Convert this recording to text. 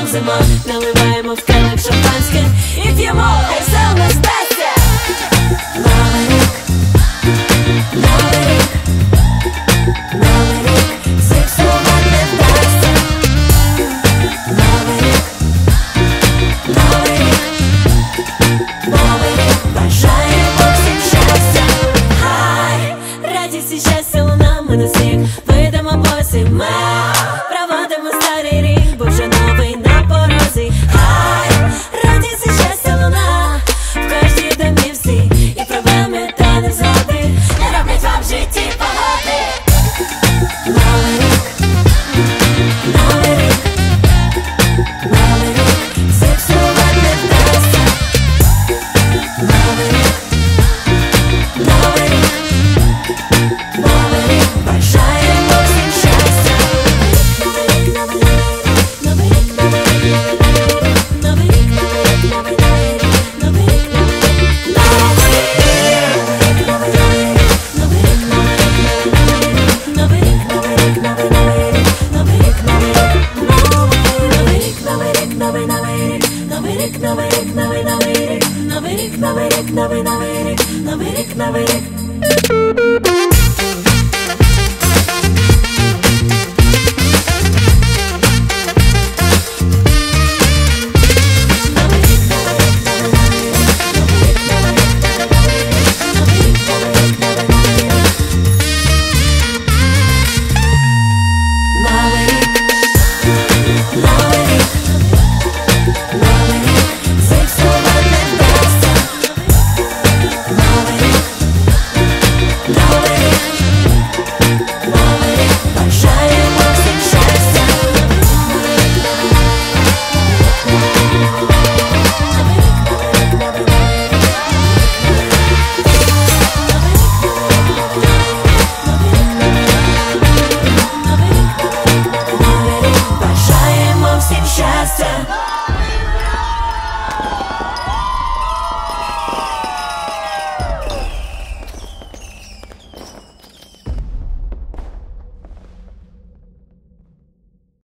нам зима. Наливаємо в келих шампанське і п'ємо, хай все у нас вдасться. Новий рік, новий рік, новий рік, зіпсувати не вдасться. Новий рік, новий рік, новий рік, бажаємо всім щастя. Хай радість і щастя лунами на сніг, вийдемо босі ми, проводимо старий рік, бо вже новий на порозі. Хай радість і щастя луна в кожній домівці, і проблеми та невзгоди не роблять вам в житті погоди. Новий рік, новий рік, новий рік, зіпсувати не вдасться. Новий рік, новий рік, новий рік, бажаємо всім щастя. Новий рік, новий рік, новий рік, новий рік, новий рік, новий рік, новий рік, новий рік, новий рік. Бажаємо всім щастя.